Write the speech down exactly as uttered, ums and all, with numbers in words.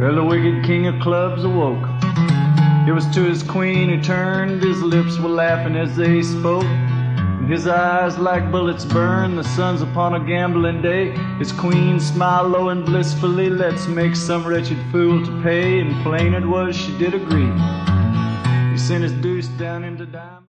Well, the wicked king of clubs awoke. It was to his queen who turned. His lips were laughing as they spoke, and his eyes like bullets burn. The sun's upon a gambling day. His queen smiled low and blissfully. Let's make some wretched fool to pay. And plain it was she did agree. He sent his deuce down into dime.